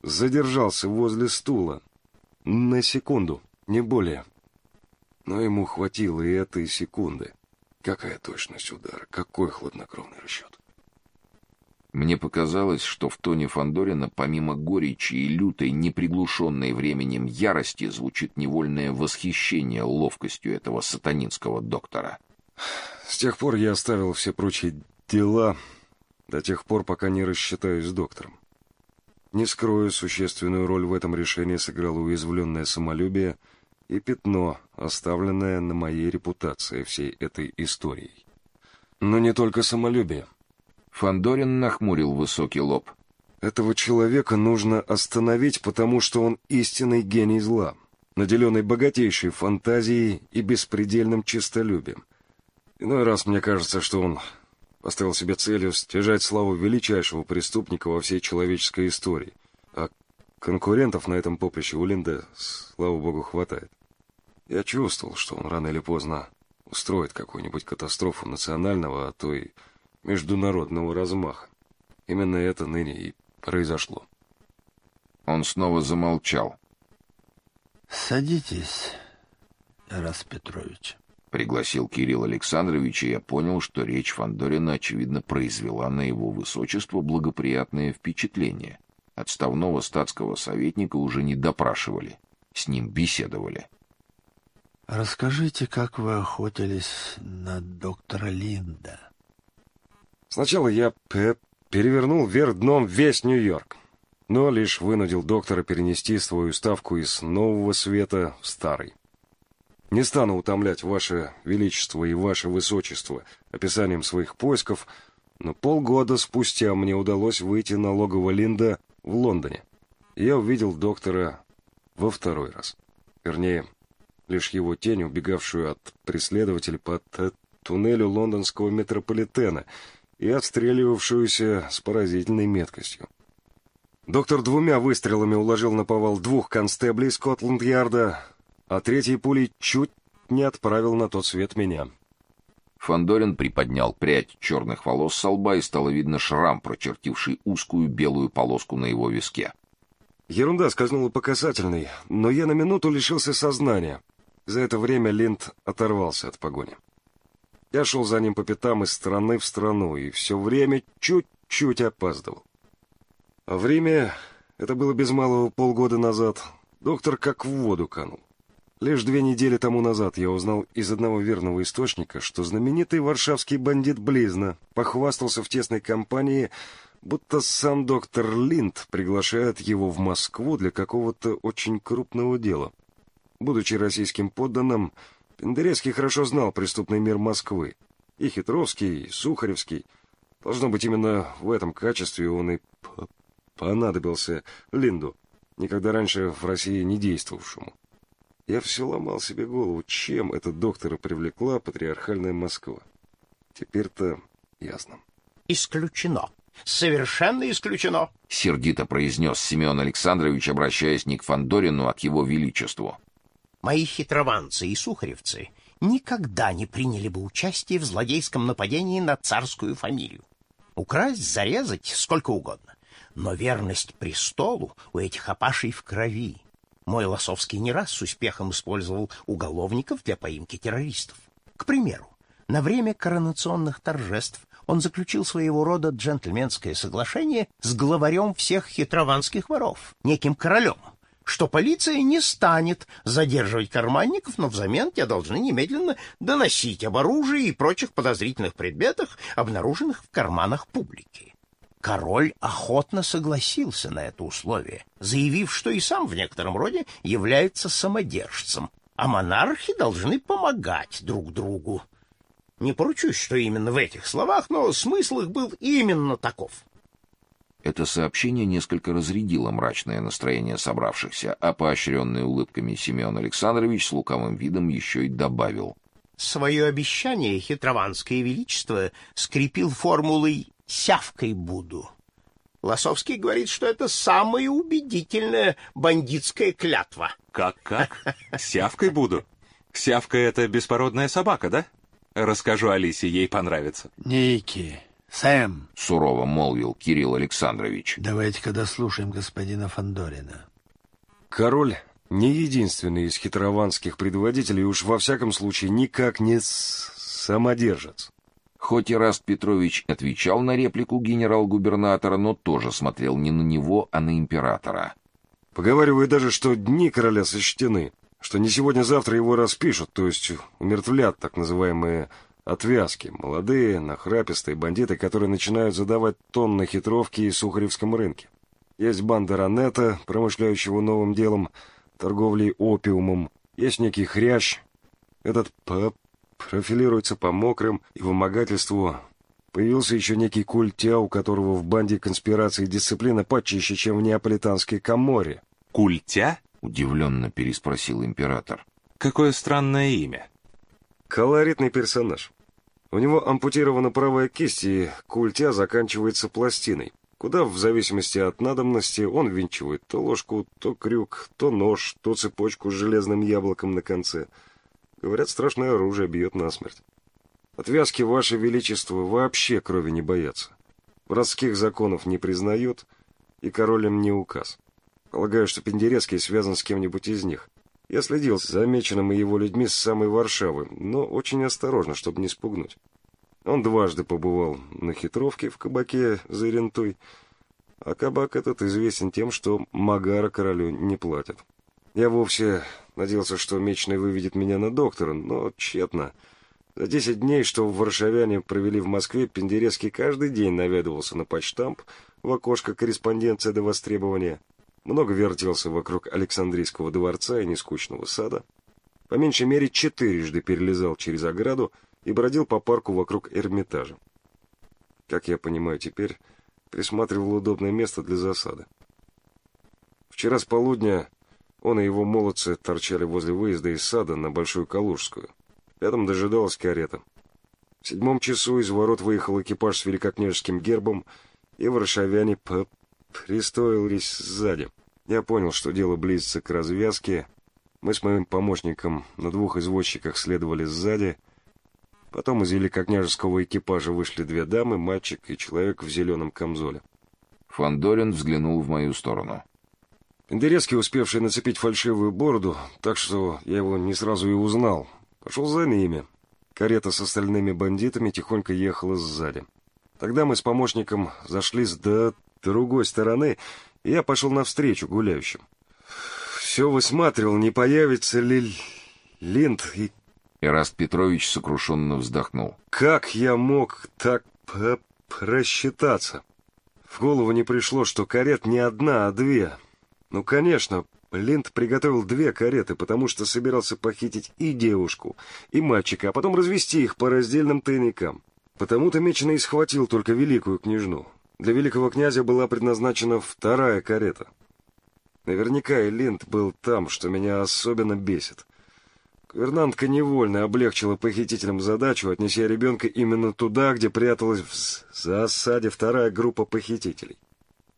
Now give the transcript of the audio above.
задержался возле стула. На секунду, не более. Но ему хватило и этой секунды. Какая точность удара, какой хладнокровный расчет. Мне показалось, что в тоне Фандорина, помимо горечи и лютой, неприглушенной временем ярости, звучит невольное восхищение ловкостью этого сатанинского доктора. С тех пор я оставил все прочие дела, до тех пор, пока не рассчитаюсь с доктором. Не скрою, существенную роль в этом решении сыграло уязвленное самолюбие и пятно, оставленное на моей репутации всей этой историей. Но не только самолюбие. Фандорин нахмурил высокий лоб. Этого человека нужно остановить, потому что он истинный гений зла, наделенный богатейшей фантазией и беспредельным честолюбием. Иной раз мне кажется, что он поставил себе целью стяжать славу величайшего преступника во всей человеческой истории. А конкурентов на этом поприще у Линда, слава богу, хватает. Я чувствовал, что он рано или поздно устроит какую-нибудь катастрофу национального, а то и международного размаха. Именно это ныне и произошло. Он снова замолчал. «Садитесь, Тарас Петрович», — пригласил Кирилл Александрович, и я понял, что речь Фандорина, очевидно, произвела на его высочество благоприятное впечатление. Отставного статского советника уже не допрашивали, с ним беседовали. «Расскажите, как вы охотились на доктора Линда?» Сначала я перевернул вверх дном весь Нью-Йорк, но лишь вынудил доктора перенести свою ставку из Нового Света в Старый. Не стану утомлять Ваше Величество и Ваше Высочество описанием своих поисков, но полгода спустя мне удалось выйти на логово Линда в Лондоне. Я увидел доктора во второй раз. Вернее, лишь его тень, убегавшую от преследователей по туннелю лондонского метрополитена и отстреливавшуюся с поразительной меткостью. Доктор 2 выстрелами уложил наповал 2 констеблей Скотланд-Ярда, а 3-й пулей чуть не отправил на тот свет меня. Фандорин приподнял прядь черных волос со лба, и стало видно шрам, прочертивший узкую белую полоску на его виске. Ерунда скользнула по касательной, но я на минуту лишился сознания. За это время Линд оторвался от погони. Я шел за ним по пятам из страны в страну, и все время чуть-чуть опаздывал. А в Риме, это было без малого полгода назад, доктор как в воду канул. Лишь 2 недели тому назад я узнал из одного верного источника, что знаменитый варшавский бандит Близна похвастался в тесной компании, будто сам доктор Линд приглашает его в Москву для какого-то очень крупного дела. Будучи российским подданным, Пендерецкий хорошо знал преступный мир Москвы. И Хитровский, и Сухаревский. Должно быть, именно в этом качестве он и понадобился Линду, никогда раньше в России не действовавшему. Я все ломал себе голову, чем этот доктора привлекла патриархальная Москва. Теперь-то ясно. «Исключено. Совершенно исключено», — сердито произнес Семен Александрович, обращаясь не к Фандорину, а к его величеству. «Мои хитрованцы и сухаревцы никогда не приняли бы участие в злодейском нападении на царскую фамилию. Украсть, зарезать — сколько угодно. Но верность престолу у этих апашей в крови. Мой Лосовский не раз с успехом использовал уголовников для поимки террористов. К примеру, на время коронационных торжеств он заключил своего рода джентльменское соглашение с главарем всех хитрованских воров, неким королем, что полиция не станет задерживать карманников, но взамен те должны немедленно доносить об оружии и прочих подозрительных предметах, обнаруженных в карманах публики. Король охотно согласился на это условие, заявив, что и сам в некотором роде является самодержцем, а монархи должны помогать друг другу. Не поручусь, что именно в этих словах, но смысл их был именно таков. Это сообщение несколько разрядило мрачное настроение собравшихся, а поощренный улыбками Семен Александрович с лукавым видом еще и добавил: Свое обещание хитрованское величество скрепил формулой «сявкой буду». Лосовский говорит, что это самая убедительная бандитская клятва. Как? Сявкой буду? Сявка — это беспородная собака, да? Расскажу Алисе, ей понравится. Ники, Сэм, сурово молвил Кирилл Александрович. давайте-ка дослушаем господина Фандорина. Король не единственный из хитрованских предводителей, уж во всяком случае никак не самодержец. Хоть Ираст Петрович отвечал на реплику генерал-губернатора, но тоже смотрел не на него, а на императора. Поговаривают даже, что дни короля сочтены, что не сегодня-завтра его распишут, то есть умертвлят так называемые отвязки, молодые, нахрапистые бандиты, которые начинают задавать тон на хитровке и Сухаревском рынке. Есть банда Ранета, промышляющего новым делом, торговлей опиумом, есть некий хрящ, этот профилируется по мокрым и вымогательству. Появился еще некий Культя, у которого в банде конспирации и дисциплина почище, чем в неаполитанской Каморре. Культя? Удивленно переспросил император. Какое странное имя. Колоритный персонаж. У него ампутирована правая кисть, и Культя заканчивается пластиной, куда, в зависимости от надобности, он ввинчивает то ложку, то крюк, то нож, то цепочку с железным яблоком на конце. Говорят, страшное оружие бьет насмерть. Отвязки, Ваше Величество, вообще крови не боятся. Воровских законов не признают, и король им не указ. Полагаю, что Пендерецкий связан с кем-нибудь из них. Я следил за замеченным и его людьми с самой Варшавы, но очень осторожно, чтобы не спугнуть. Он дважды побывал на хитровке в кабаке за рентой, а кабак этот известен тем, что магара королю не платят. Я вовсе надеялся, что Меченый выведет меня на доктора, но тщетно. За 10 дней, что варшавяне провели в Москве, Пендерецкий каждый день наведывался на почтамп в окошко корреспонденции до востребования. Много вертелся вокруг Александрийского дворца и нескучного сада. По меньшей мере 4 перелезал через ограду и бродил по парку вокруг Эрмитажа. Как я понимаю теперь, присматривал удобное место для засады. Вчера с полудня он и его молодцы торчали возле выезда из сада на Большую Калужскую. Рядом дожидалась карета. В 7 часу из ворот выехал экипаж с великокняжеским гербом, и варшавяне пристроились сзади. Я понял, что дело близится к развязке. Мы с моим помощником на 2 извозчиках следовали сзади. Потом из великокняжеского экипажа вышли 2 дамы, мальчик и человек в зеленом камзоле. Фандорин взглянул в мою сторону. Пендерецкий, успевший нацепить фальшивую бороду, так что я его не сразу и узнал, пошел за ними. Карета с остальными бандитами тихонько ехала сзади. Тогда мы с помощником зашли с другой стороны, и я пошел навстречу гуляющим. Все высматривал, не появится ли Линд, и... Ираст Петрович сокрушенно вздохнул. Как я мог так просчитаться? В голову не пришло, что карет не одна, а 2. Ну, конечно, Линд приготовил 2 кареты, потому что собирался похитить и девушку, и мальчика, а потом развести их по раздельным тайникам. Потому-то Меченый схватил только великую княжну. Для великого князя была предназначена 2 карета. Наверняка и Линд был там, что меня особенно бесит. Гувернантка невольно облегчила похитителям задачу, отнеся ребенка именно туда, где пряталась в засаде 2 группа похитителей.